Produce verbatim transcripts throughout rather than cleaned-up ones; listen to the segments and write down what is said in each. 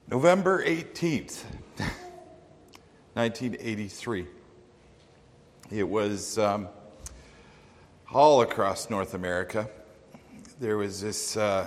November eighteenth, nineteen eighty-three. It was um, all across North America. There was this uh,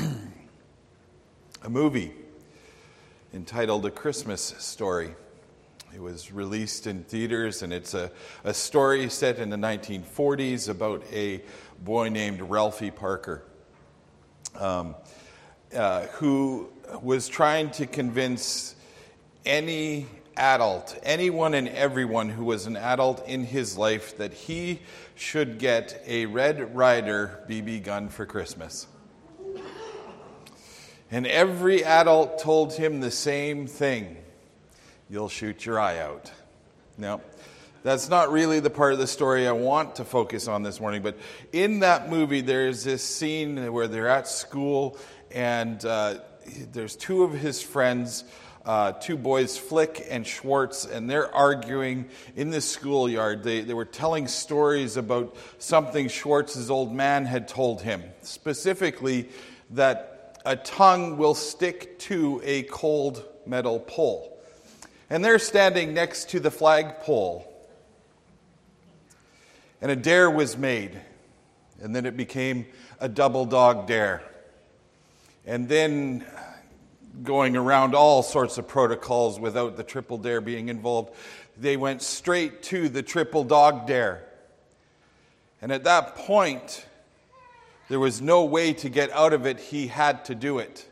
a movie entitled A Christmas Story. It was released in theaters, and it's a, a story set in the nineteen forties about a boy named Ralphie Parker, um, uh, who was trying to convince any adult, anyone and everyone who was an adult in his life, that he should get a Red Ryder B B gun for Christmas. And every adult told him the same thing: you'll shoot your eye out. Now, that's not really the part of the story I want to focus on this morning, but in that movie there's this scene where they're at school, and uh, there's two of his friends, uh, two boys, Flick and Schwartz, and they're arguing in the schoolyard. They, they were telling stories about something Schwartz's old man had told him, specifically that a tongue will stick to a cold metal pole. And they're standing next to the flagpole. And a dare was made. And then it became a double dog dare. And then, going around all sorts of protocols without the triple dare being involved, they went straight to the triple dog dare. And at that point, there was no way to get out of it. He had to do it.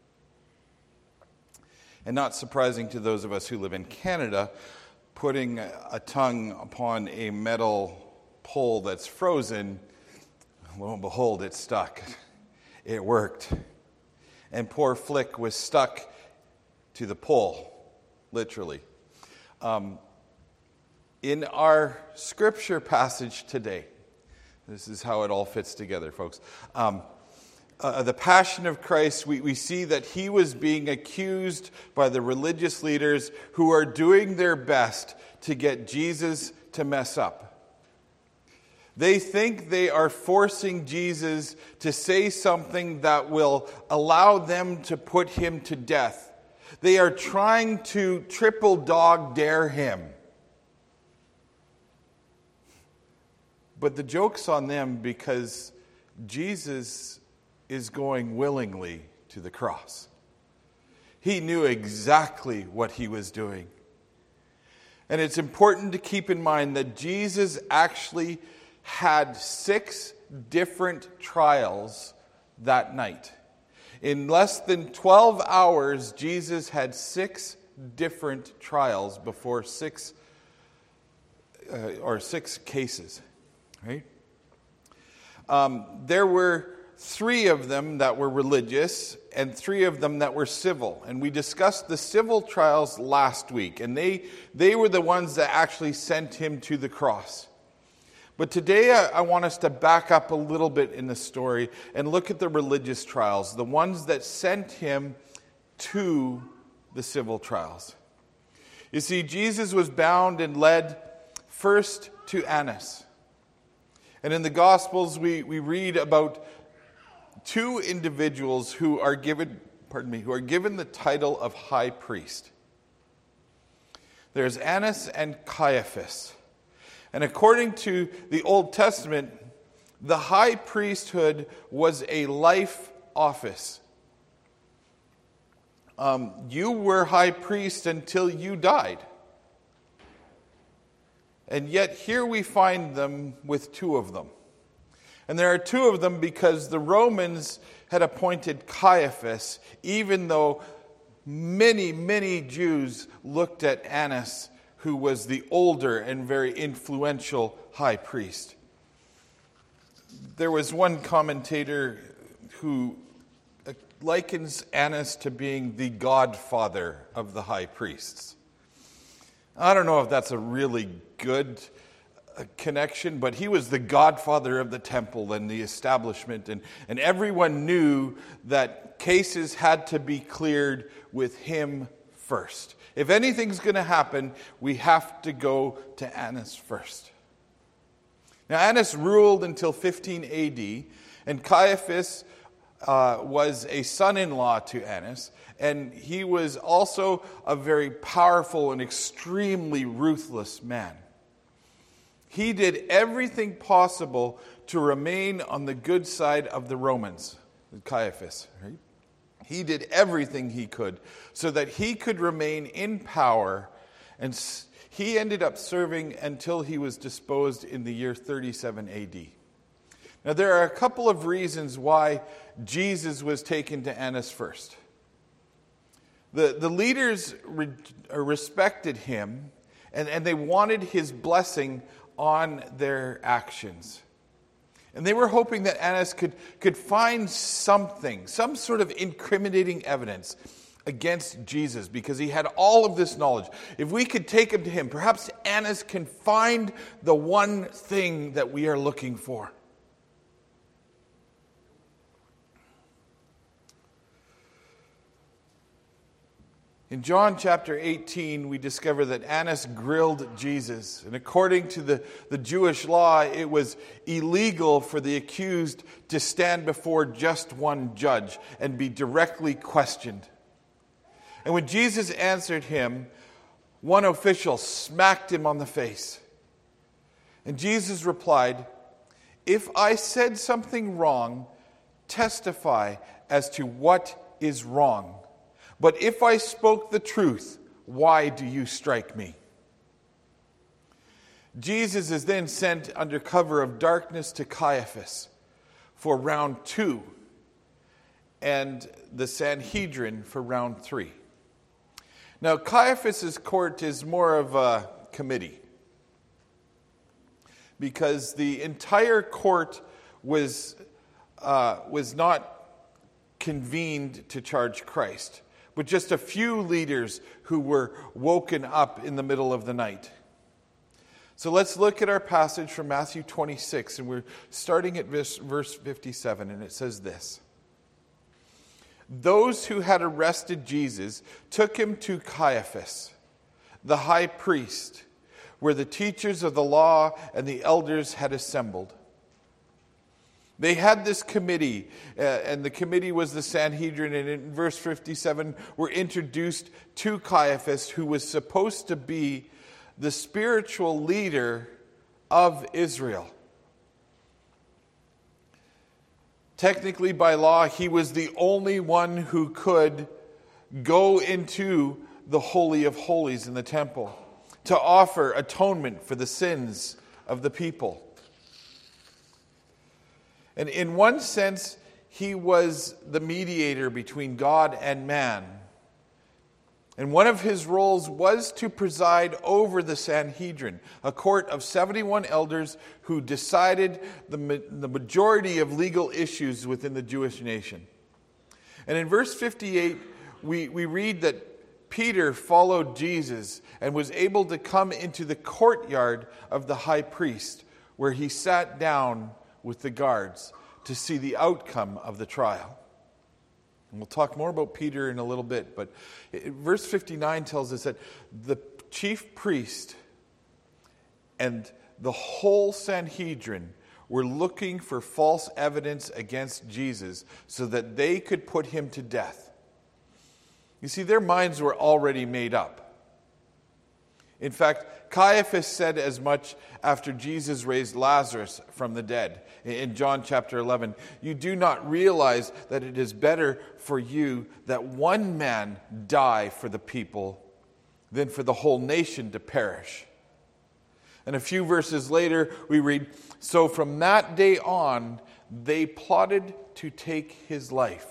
And not surprising to those of us who live in Canada, putting a tongue upon a metal pole that's frozen, lo and behold, it stuck. It worked. And poor Flick was stuck to the pole, literally. Um, in our scripture passage today, this is how it all fits together, folks. Um, Uh, the Passion of Christ, we, we see that he was being accused by the religious leaders who are doing their best to get Jesus to mess up. They think they are forcing Jesus to say something that will allow them to put him to death. They are trying to triple dog dare him. But the joke's on them, because Jesus is going willingly to the cross. He knew exactly what he was doing. And it's important to keep in mind that Jesus actually had six different trials that night. In less than twelve hours, Jesus had six different trials before six uh, or six cases, right? Um, there were Three of them that were religious and three of them that were civil. And we discussed the civil trials last week. And they, they were the ones that actually sent him to the cross. But today I, I want us to back up a little bit in the story and look at the religious trials, the ones that sent him to the civil trials. You see, Jesus was bound and led first to Annas. And in the Gospels we, we read about two individuals who are given, pardon me, who are given the title of high priest. There's Annas and Caiaphas. And according to the Old Testament, the high priesthood was a life office. Um, you were high priest until you died. And yet here we find them with two of them. And there are two of them because the Romans had appointed Caiaphas, even though many, many Jews looked at Annas, who was the older and very influential high priest. There was one commentator who likens Annas to being the godfather of the high priests. I don't know if that's a really good a connection, but he was the godfather of the temple and the establishment, and, and everyone knew that cases had to be cleared with him first. If anything's going to happen, we have to go to Annas first. Now, Annas ruled until fifteen A D, and Caiaphas uh, was a son-in-law to Annas, and he was also a very powerful and extremely ruthless man. He did everything possible to remain on the good side of the Romans, Caiaphas, right? He did everything he could so that he could remain in power, and he ended up serving until he was disposed in the year thirty-seven A D. Now, there are a couple of reasons why Jesus was taken to Annas first. The, the leaders re, respected him, and, and they wanted his blessing on their actions. And they were hoping that Annas could, could find something, some sort of incriminating evidence against Jesus, because he had all of this knowledge. If we could take him to him, perhaps Annas can find the one thing that we are looking for. In John chapter eighteen, we discover that Annas grilled Jesus. And according to the, the Jewish law, it was illegal for the accused to stand before just one judge and be directly questioned. And when Jesus answered him, one official smacked him on the face. And Jesus replied, "If I said something wrong, testify as to what is wrong. But if I spoke the truth, why do you strike me?" Jesus is then sent under cover of darkness to Caiaphas for round two, and the Sanhedrin for round three. Now, Caiaphas' court is more of a committee, because the entire court was, uh, was not convened to charge Christ, but just a few leaders who were woken up in the middle of the night. So let's look at our passage from Matthew twenty-six, and we're starting at verse fifty-seven, and it says this. Those who had arrested Jesus took him to Caiaphas, the high priest, where the teachers of the law and the elders had assembled. They had this committee, uh, and the committee was the Sanhedrin, and in verse fifty-seven were introduced to Caiaphas, who was supposed to be the spiritual leader of Israel. Technically, by law, he was the only one who could go into the Holy of Holies in the temple to offer atonement for the sins of the people. And in one sense, he was the mediator between God and man. And one of his roles was to preside over the Sanhedrin, a court of seventy-one elders who decided the, the majority of legal issues within the Jewish nation. And in verse fifty-eight, we, we read that Peter followed Jesus and was able to come into the courtyard of the high priest, where he sat down with the guards to see the outcome of the trial. And we'll talk more about Peter in a little bit, but verse fifty-nine tells us that the chief priest and the whole Sanhedrin were looking for false evidence against Jesus so that they could put him to death. You see, their minds were already made up. In fact, Caiaphas said as much after Jesus raised Lazarus from the dead. In John chapter eleven, you do not realize that it is better for you that one man die for the people than for the whole nation to perish. And a few verses later, we read, so from that day on, they plotted to take his life.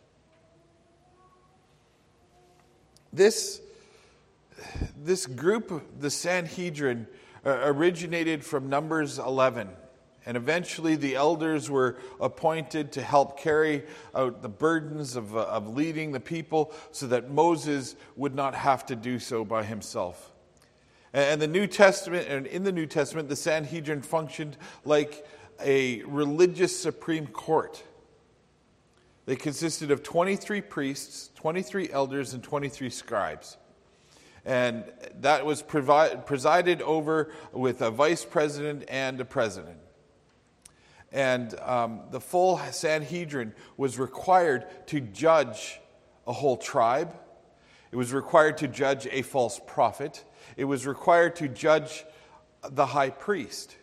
This This group, the Sanhedrin, uh, originated from Numbers eleven. And eventually the elders were appointed to help carry out the burdens of, uh, of leading the people so that Moses would not have to do so by himself. And the New Testament, and in the New Testament, the Sanhedrin functioned like a religious supreme court. They consisted of twenty-three priests, twenty-three elders, and twenty-three scribes. And that was provi- presided over with a vice president and a president. And um, the full Sanhedrin was required to judge a whole tribe. It was required to judge a false prophet. It was required to judge the high priest.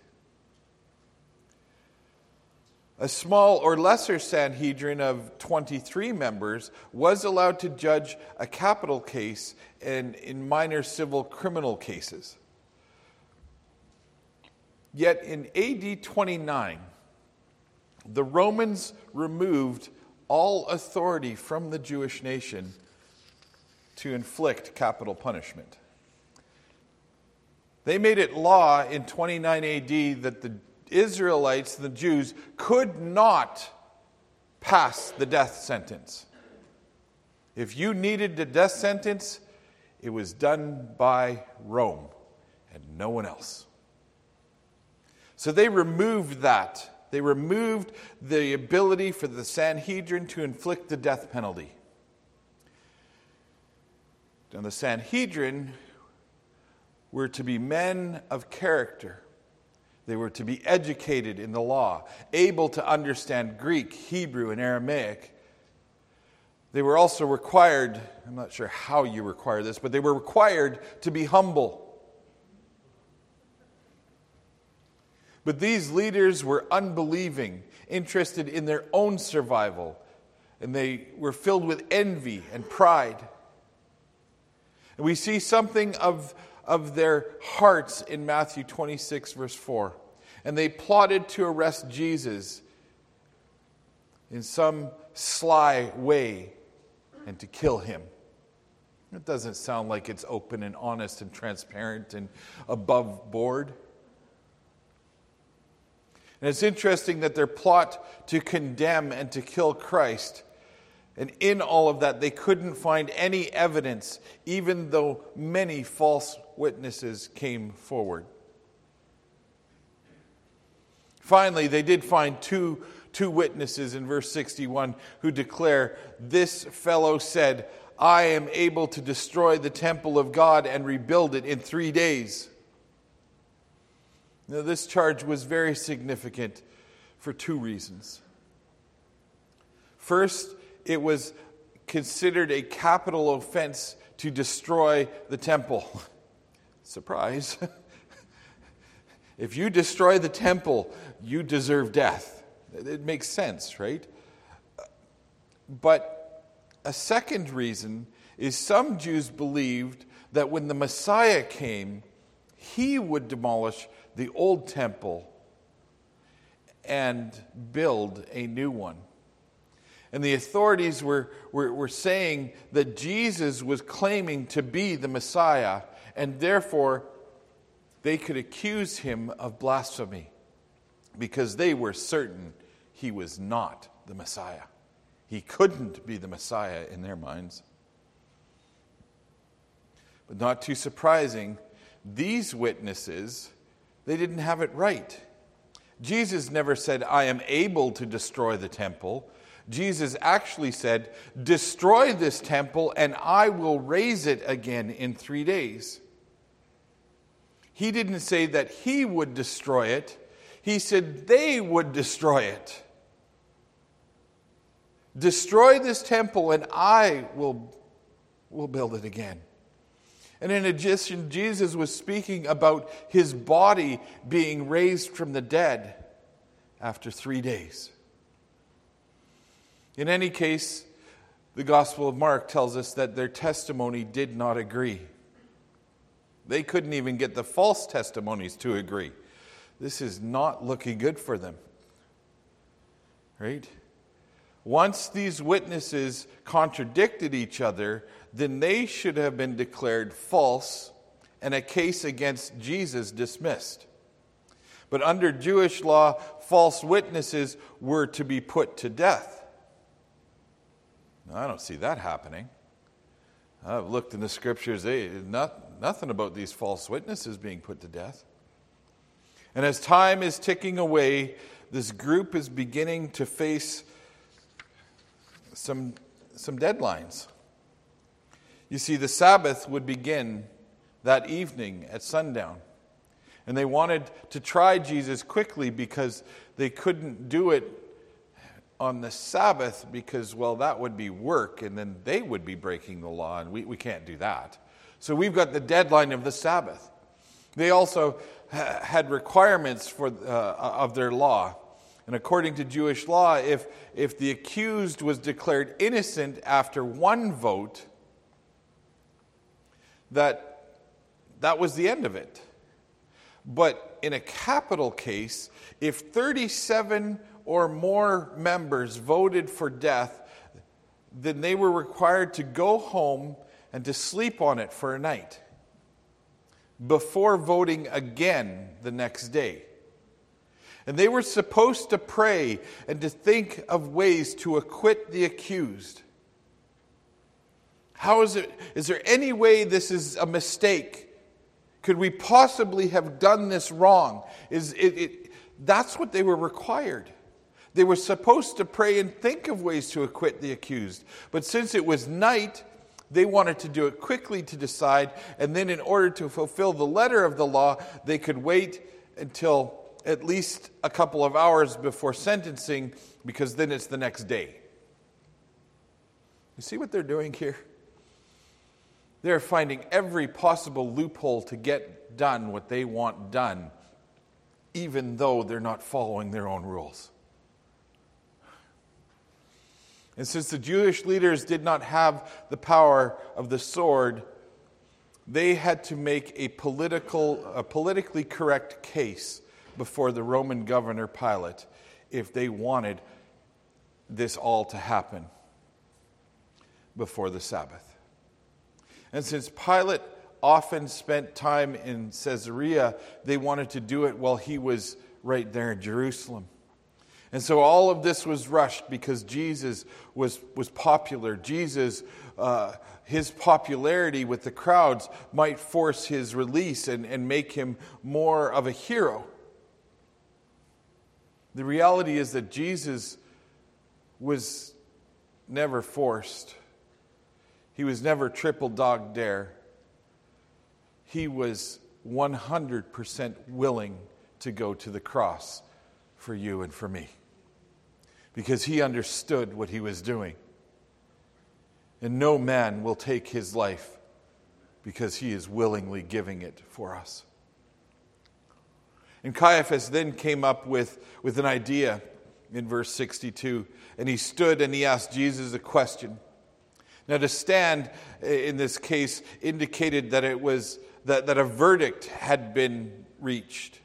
A small or lesser Sanhedrin of twenty-three members was allowed to judge a capital case and in minor civil criminal cases. Yet in A D twenty-nine, the Romans removed all authority from the Jewish nation to inflict capital punishment. They made it law in twenty-nine A D that the Israelites, the Jews, could not pass the death sentence. If you needed the death sentence, it was done by Rome and no one else. So they removed that. They removed the ability for the Sanhedrin to inflict the death penalty. And the Sanhedrin were to be men of character. They were to be educated in the law, able to understand Greek, Hebrew, and Aramaic. They were also required, I'm not sure how you require this, but they were required to be humble. But these leaders were unbelieving, interested in their own survival, and they were filled with envy and pride. And we see something of of their hearts in Matthew twenty-six, verse four. And they plotted to arrest Jesus in some sly way and to kill him. It doesn't sound like it's open and honest and transparent and above board. And it's interesting that their plot to condemn and to kill Christ, and in all of that, they couldn't find any evidence, even though many false witnesses came forward. Finally, they did find two, two witnesses in verse sixty-one who declare, "This fellow said, I am able to destroy the temple of God and rebuild it in three days." Now, this charge was very significant for two reasons. First, it was considered a capital offense to destroy the temple. Surprise. If you destroy the temple, you deserve death. It makes sense, right? But a second reason is some Jews believed that when the Messiah came, he would demolish the old temple and build a new one. And the authorities were, were, were saying that Jesus was claiming to be the Messiah, and therefore they could accuse him of blasphemy because they were certain he was not the Messiah. He couldn't be the Messiah in their minds. But not too surprising, these witnesses, they didn't have it right. Jesus never said, "I am able to destroy the temple." Jesus actually said, "Destroy this temple and I will raise it again in three days. He didn't say that he would destroy it. He said they would destroy it. Destroy this temple and I will, will build it again. And in addition, Jesus was speaking about his body being raised from the dead after three days. In any case, the Gospel of Mark tells us that their testimony did not agree. They couldn't even get the false testimonies to agree. This is not looking good for them. Right? Once these witnesses contradicted each other, then they should have been declared false and a case against Jesus dismissed. But under Jewish law, false witnesses were to be put to death. Now, I don't see that happening. I've looked in the scriptures, they, not, nothing about these false witnesses being put to death. And as time is ticking away, this group is beginning to face some, some deadlines. You see, the Sabbath would begin that evening at sundown. And they wanted to try Jesus quickly because they couldn't do it on the Sabbath because, well, that would be work, and then they would be breaking the law, and we, we can't do that. So we've got the deadline of the Sabbath. They also ha- had requirements for uh, of their law. And according to Jewish law, if, if the accused was declared innocent after one vote, that that was the end of it. But in a capital case, if thirty-seven or more members voted for death, then they were required to go home and to sleep on it for a night before voting again the next day. And they were supposed to pray and to think of ways to acquit the accused. How is it? Is there any way this is a mistake? Could we possibly have done this wrong? Is it, it, that's what they were required. They were supposed to pray and think of ways to acquit the accused. But since it was night, they wanted to do it quickly to decide. And then in order to fulfill the letter of the law, they could wait until at least a couple of hours before sentencing, because then it's the next day. You see what they're doing here? They're finding every possible loophole to get done what they want done, even though they're not following their own rules. And since the Jewish leaders did not have the power of the sword, they had to make a political, a politically correct case before the Roman governor Pilate if they wanted this all to happen before the Sabbath. And since Pilate often spent time in Caesarea, they wanted to do it while he was right there in Jerusalem. And so all of this was rushed because Jesus was, was popular. Jesus, uh, his popularity with the crowds might force his release and, and make him more of a hero. The reality is that Jesus was never forced. He was never triple dog dare. He was one hundred percent willing to go to the cross for you and for me, because he understood what he was doing. And no man will take his life because he is willingly giving it for us. And Caiaphas then came up with, with an idea in verse sixty-two. And he stood and he asked Jesus a question. Now, to stand in this case indicated that it was that, that a verdict had been reached.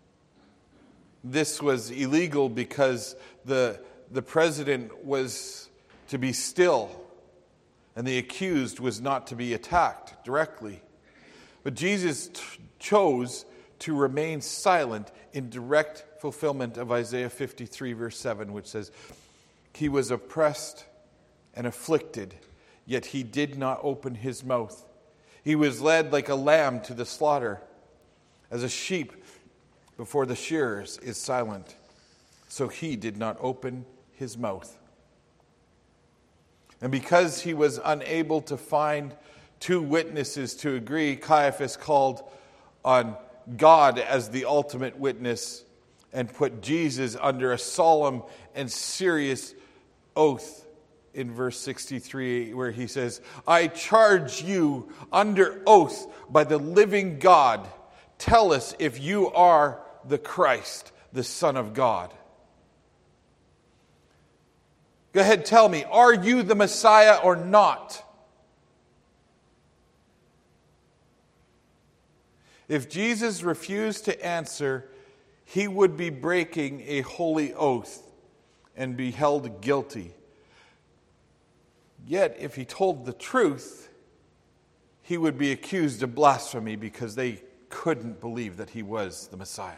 This was illegal because the, the president was to be still and the accused was not to be attacked directly. But Jesus t- chose to remain silent in direct fulfillment of Isaiah fifty-three, verse seven, which says, "He was oppressed and afflicted, yet he did not open his mouth. He was led like a lamb to the slaughter. As a sheep before the shearers is silent, so he did not open his mouth." And because he was unable to find two witnesses to agree, Caiaphas called on God as the ultimate witness and put Jesus under a solemn and serious oath in verse sixty-three, where he says, "I charge you under oath by the living God. Tell us if you are the Christ, the Son of God." Go ahead, tell me, are you the Messiah or not? If Jesus refused to answer, he would be breaking a holy oath and be held guilty. Yet, if he told the truth, he would be accused of blasphemy because they couldn't believe that he was the Messiah.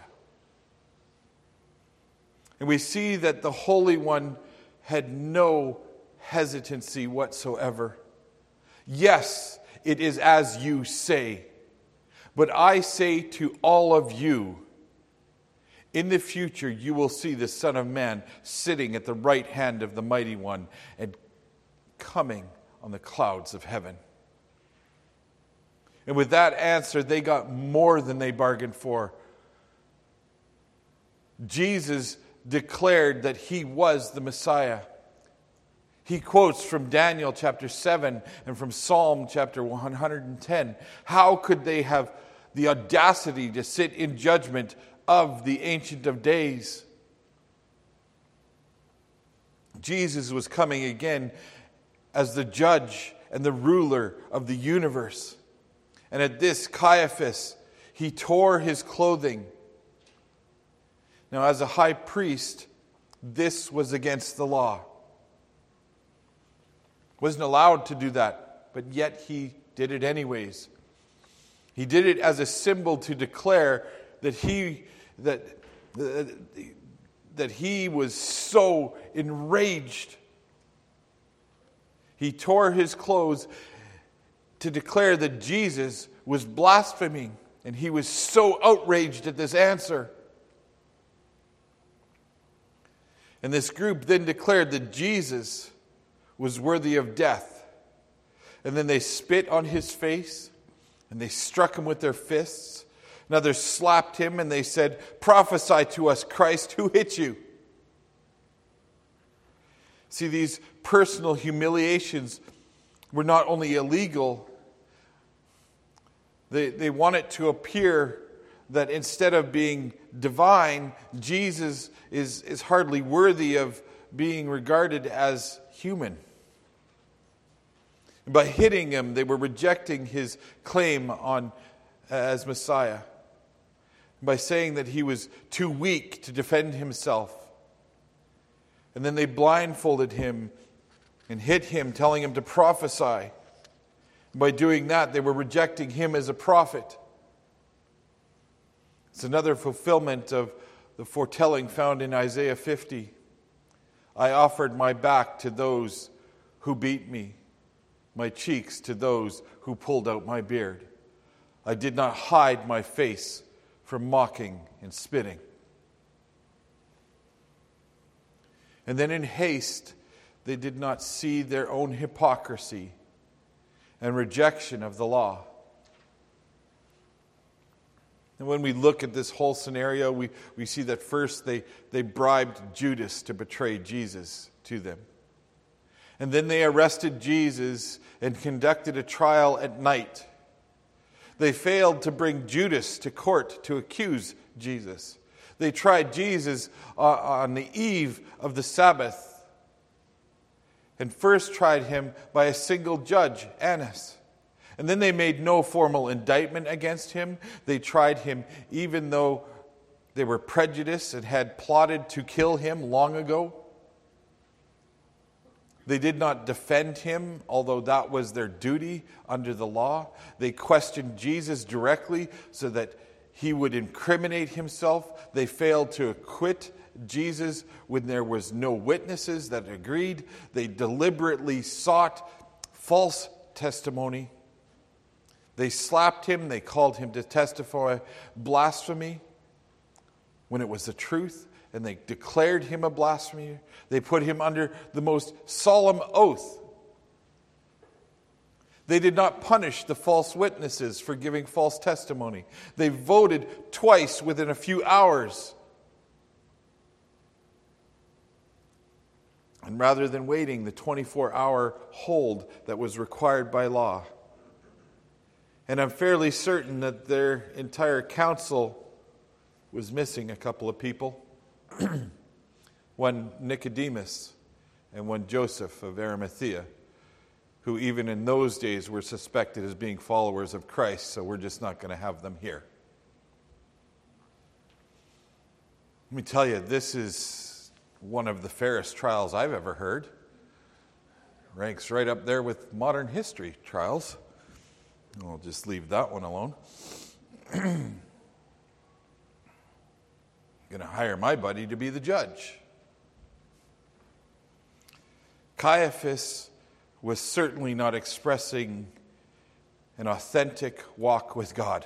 And we see that the Holy One had no hesitancy whatsoever. "Yes, it is as you say. But I say to all of you, in the future you will see the Son of Man sitting at the right hand of the Mighty One and coming on the clouds of heaven." And with that answer, they got more than they bargained for Jesus declared that he was the Messiah. He quotes from Daniel chapter seven and from Psalm chapter one hundred ten. How could they have the audacity to sit in judgment of the Ancient of Days? Jesus was coming again as the judge and the ruler of the universe. And at this, Caiaphas, he tore his clothing. Now, as a high priest, this was against the law. Wasn't allowed to do that, but yet he did it anyways. He did it as a symbol to declare that he that uh, that he was so enraged. He tore his clothes to declare that Jesus was blaspheming, and he was so outraged at this answer. And this group then declared that Jesus was worthy of death. And then they spit on his face, and they struck him with their fists. And others slapped him, and they said, "Prophesy to us, Christ, who hit you?" See, these personal humiliations were not only illegal, they, they want it to appear that instead of being divine, Jesus is, is hardly worthy of being regarded as human. By hitting him, they were rejecting his claim on as Messiah. By saying that he was too weak to defend himself. And then they blindfolded him and hit him, telling him to prophesy. By doing that, they were rejecting him as a prophet. It's another fulfillment of the foretelling found in Isaiah fifty. I offered my back to those who beat me, my cheeks to those who pulled out my beard. I did not hide my face from mocking and spitting. And then in haste, they did not see their own hypocrisy and rejection of the law. And when we look at this whole scenario, we, we see that first they, they bribed Judas to betray Jesus to them. And then they arrested Jesus and conducted a trial at night. They failed to bring Judas to court to accuse Jesus. They tried Jesus uh, on the eve of the Sabbath. And first tried him by a single judge, Annas. And then they made no formal indictment against him. They tried him even though they were prejudiced and had plotted to kill him long ago. They did not defend him, although that was their duty under the law. They questioned Jesus directly so that he would incriminate himself. They failed to acquit Jesus when there was no witnesses that agreed. They deliberately sought false testimony. They slapped him. They called him to testify blasphemy when it was the truth. And they declared him a blasphemer. They put him under the most solemn oath. They did not punish the false witnesses for giving false testimony. They voted twice within a few hours. And rather than waiting the twenty-four hour hold that was required by law. And I'm fairly certain that their entire council was missing a couple of people. One Nicodemus and one Joseph of Arimathea, who even in those days were suspected as being followers of Christ, so we're just not going to have them here. Let me tell you, this is one of the fairest trials I've ever heard. Ranks right up there with modern history trials. I'll just leave that one alone. Going to hire my buddy to be the judge. Caiaphas was certainly not expressing an authentic walk with God.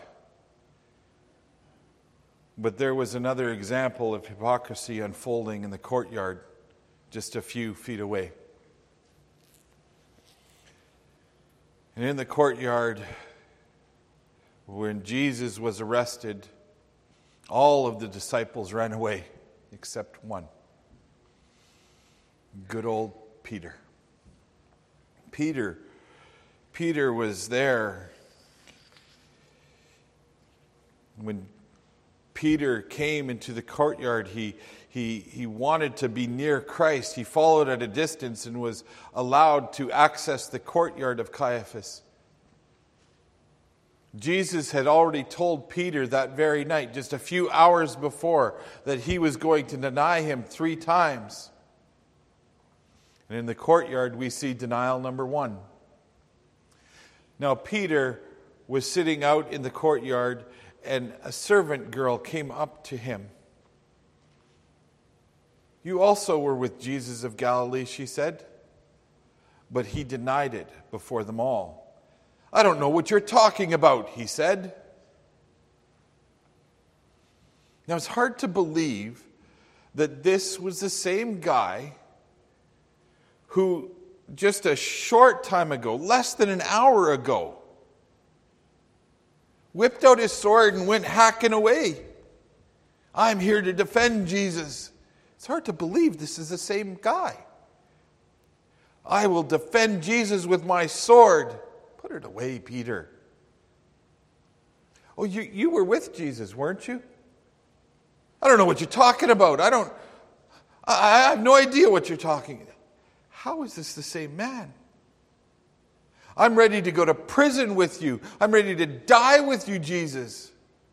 But there was another example of hypocrisy unfolding in the courtyard just a few feet away. And in the courtyard, when Jesus was arrested, all of the disciples ran away except one. Good old Peter. Peter, Peter was there when Peter came into the courtyard. He, he, he wanted to be near Christ. He followed at a distance and was allowed to access the courtyard of Caiaphas. Jesus had already told Peter that very night, just a few hours before, that he was going to deny him three times. And in the courtyard, we see denial number one. Now, Peter was sitting out in the courtyard, and a servant girl came up to him. "You also were with Jesus of Galilee," she said. But he denied it before them all. "I don't know what you're talking about," he said. Now, it's hard to believe that this was the same guy who just a short time ago, less than an hour ago, whipped out his sword and went hacking away. "I'm here to defend Jesus." It's hard to believe this is the same guy. "I will defend Jesus with my sword." "Put it away, Peter." "Oh, you, you were with Jesus, weren't you?" "I don't know what you're talking about. I don't, I, I have no idea what you're talking about." How is this the same man? "I'm ready to go to prison with you. I'm ready to die with you, Jesus."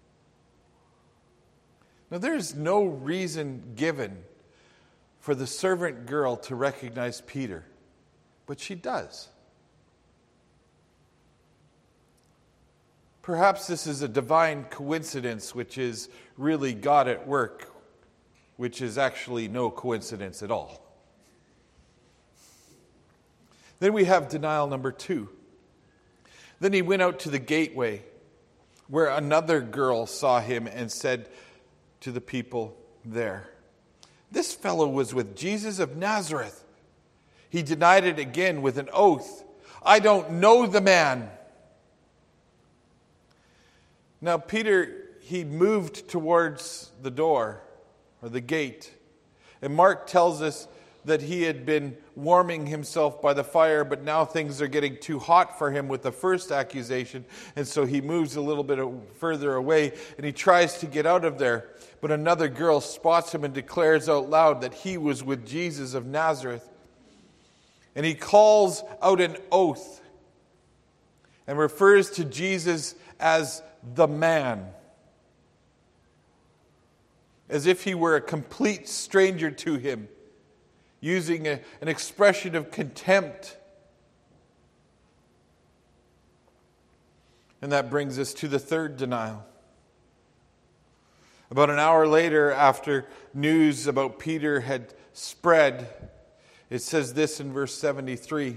Now, there's no reason given for the servant girl to recognize Peter, but she does. Perhaps this is a divine coincidence, which is really God at work, which is actually no coincidence at all. Then we have denial number two. Then he went out to the gateway, where another girl saw him and said to the people there, "This fellow was with Jesus of Nazareth." He denied it again with an oath. "I don't know the man." Now Peter, he moved towards the door or the gate. And Mark tells us that he had been warming himself by the fire, but now things are getting too hot for him with the first accusation. And so he moves a little bit further away and he tries to get out of there. But another girl spots him and declares out loud that he was with Jesus of Nazareth. And he calls out an oath and refers to Jesus as the man, as if he were a complete stranger to him, using a, an expression of contempt. And that brings us to the third denial. About an hour later, after news about Peter had spread, it says this in verse seventy-three.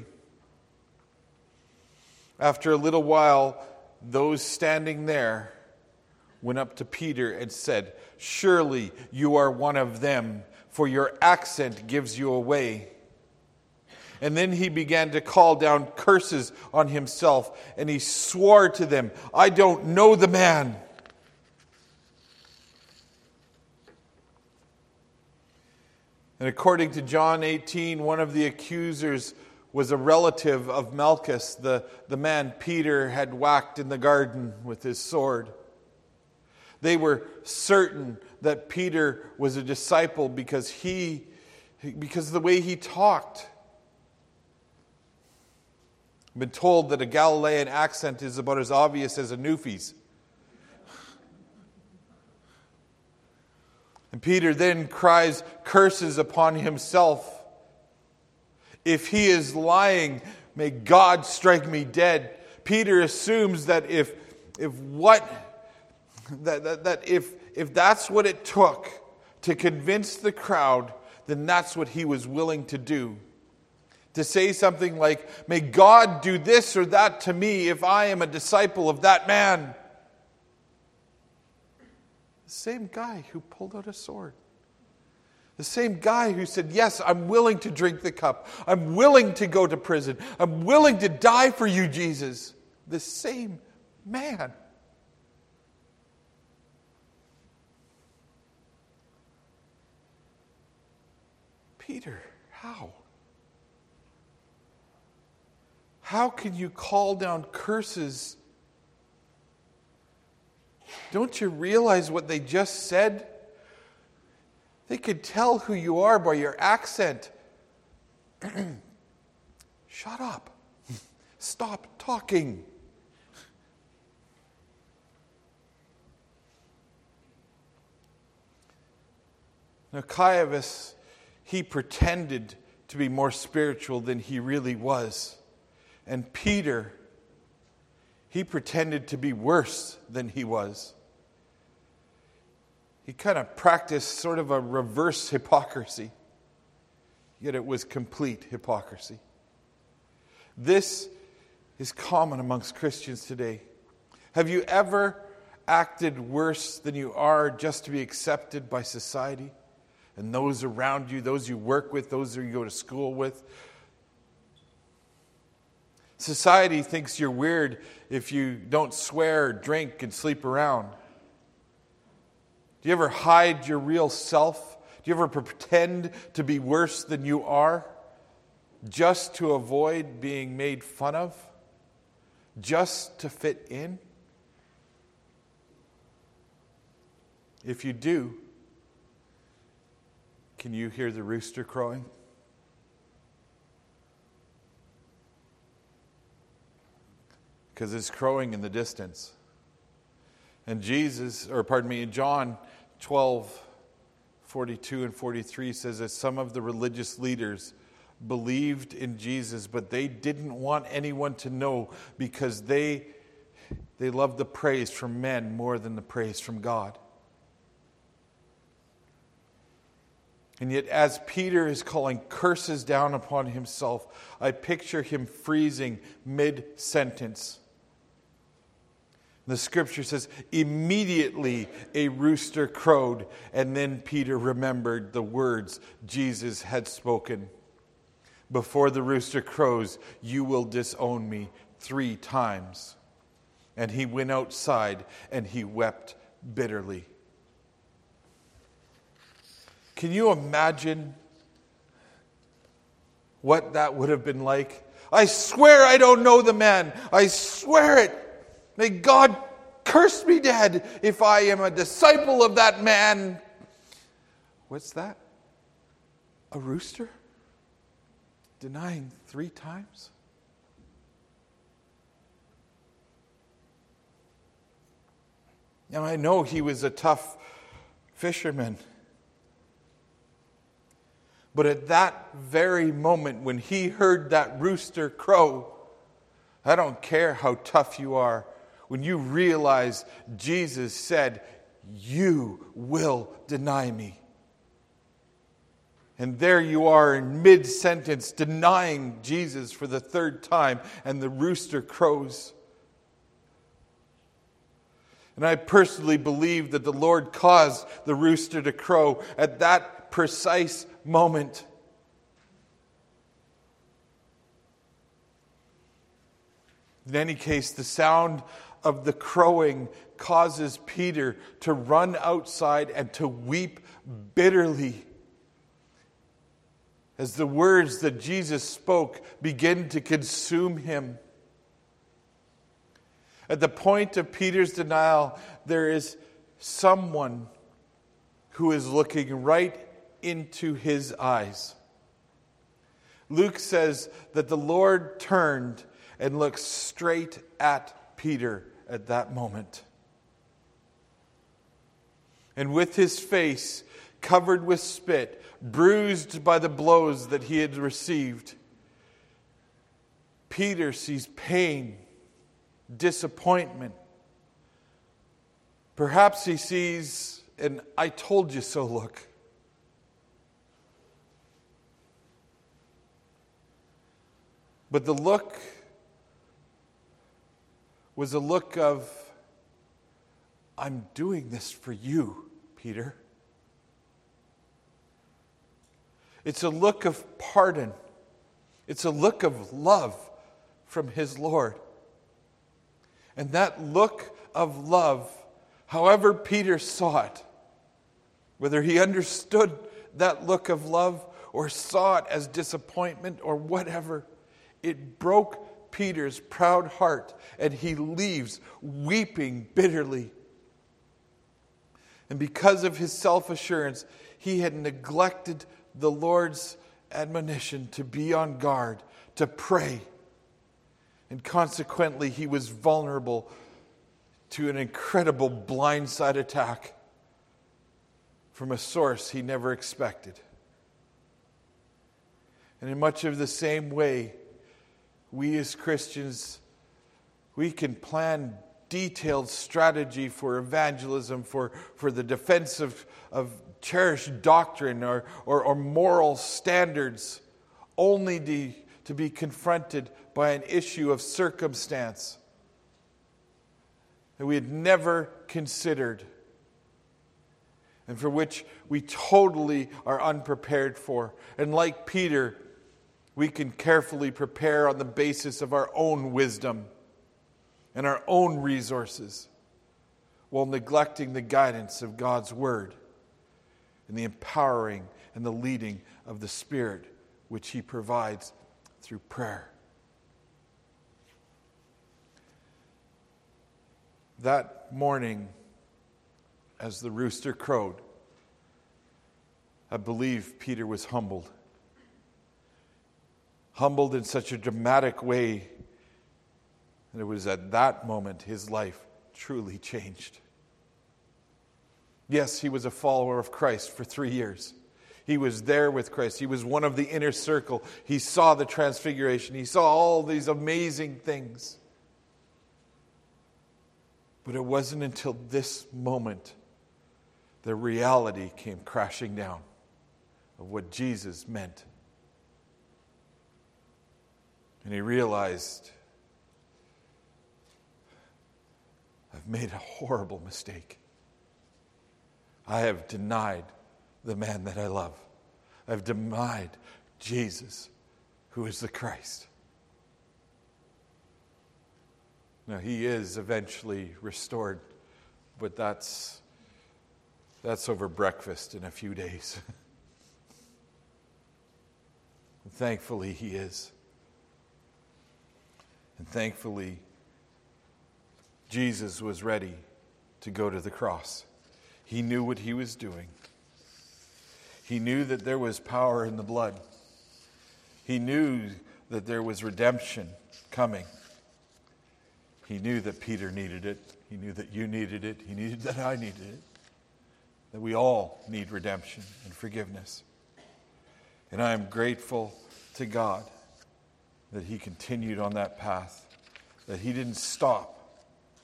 After a little while, those standing there went up to Peter and said, "Surely you are one of them, for your accent gives you away." And then he began to call down curses on himself, and he swore to them, "I don't know the man." And according to John eighteen, one of the accusers was a relative of Malchus, the, the man Peter had whacked in the garden with his sword. They were certain that Peter was a disciple because he, because of the way he talked. I've been told that a Galilean accent is about as obvious as a Newfie's. And Peter then cries curses upon himself. "If he is lying, may God strike me dead." Peter assumes that if if what that, that, that if if that's what it took to convince the crowd, then that's what he was willing to do. To say something like, "May God do this or that to me if I am a disciple of that man." The same guy who pulled out a sword. The same guy who said, "Yes, I'm willing to drink the cup. I'm willing to go to prison. I'm willing to die for you, Jesus." The same man. Peter, how? How can you call down curses? Don't you realize what they just said? They could tell who you are by your accent. Shut up. Stop talking. Now, Caiaphas, he pretended to be more spiritual than he really was. And Peter, he pretended to be worse than he was. He kind of practiced sort of a reverse hypocrisy, yet it was complete hypocrisy. This is common amongst Christians today. Have you ever acted worse than you are just to be accepted by society and those around you, those you work with, those you go to school with? Society thinks you're weird if you don't swear, drink, and sleep around. Do you ever hide your real self? Do you ever pretend to be worse than you are just to avoid being made fun of? Just to fit in? If you do, can you hear the rooster crowing? Because it's crowing in the distance. And Jesus, or pardon me, in John twelve, forty-two and forty-three says that some of the religious leaders believed in Jesus, but they didn't want anyone to know because they, they loved the praise from men more than the praise from God. And yet, as Peter is calling curses down upon himself, I picture him freezing mid-sentence. The scripture says, immediately a rooster crowed, and then Peter remembered the words Jesus had spoken. Before the rooster crows, you will disown me three times. And he went outside and he wept bitterly. Can you imagine what that would have been like? I swear I don't know the man. I swear it. May God curse me dead if I am a disciple of that man. What's that? A rooster? Denying three times? Now I know he was a tough fisherman. But at that very moment when he heard that rooster crow, I don't care how tough you are, when you realize Jesus said, you will deny me. And there you are in mid-sentence denying Jesus for the third time, and the rooster crows. And I personally believe that the Lord caused the rooster to crow at that precise moment. In any case, the sound of the crowing causes Peter to run outside and to weep bitterly as the words that Jesus spoke begin to consume him. At the point of Peter's denial, there is someone who is looking right into his eyes. Luke says that the Lord turned and looked straight at Peter at that moment. And with his face covered with spit, bruised by the blows that he had received, Peter sees pain, disappointment. Perhaps he sees an "I told you so" look. But the look was a look of, I'm doing this for you, Peter. It's a look of pardon. It's a look of love from his Lord. And that look of love, however Peter saw it, whether he understood that look of love or saw it as disappointment or whatever. It broke Peter's proud heart, and he leaves weeping bitterly. And because of his self-assurance, he had neglected the Lord's admonition to be on guard, to pray. And consequently, he was vulnerable to an incredible blindside attack from a source he never expected. And in much of the same way, we as Christians, we can plan detailed strategy for evangelism, for, for the defense of, of cherished doctrine or, or, or moral standards, only to, to be confronted by an issue of circumstance that we had never considered and for which we totally are unprepared for. And like Peter, we can carefully prepare on the basis of our own wisdom and our own resources while neglecting the guidance of God's Word and the empowering and the leading of the Spirit which He provides through prayer. That morning, as the rooster crowed, I believe Peter was humbled. Humbled in such a dramatic way that it was at that moment his life truly changed. Yes, he was a follower of Christ for three years. He was there with Christ. He was one of the inner circle. He saw the transfiguration. He saw all these amazing things. But it wasn't until this moment the reality came crashing down of what Jesus meant. And he realized, I've made a horrible mistake. I have denied the man that I love. I've denied Jesus, who is the Christ. Now, he is eventually restored, but that's that's over breakfast in a few days. And thankfully, he is. And thankfully, Jesus was ready to go to the cross. He knew what he was doing. He knew that there was power in the blood. He knew that there was redemption coming. He knew that Peter needed it. He knew that you needed it. He needed that I needed it. That we all need redemption and forgiveness. And I am grateful to God that he continued on that path, that he didn't stop.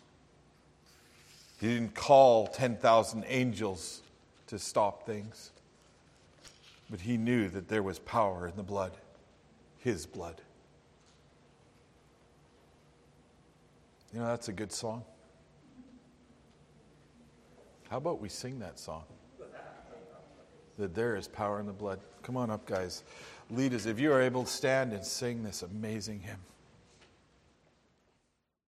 He didn't call ten thousand angels to stop things. But he knew that there was power in the blood, his blood. You know, that's a good song. How about we sing that song? That there is power in the blood. Come on up, guys. Lead us. If you are able to stand and sing this amazing hymn.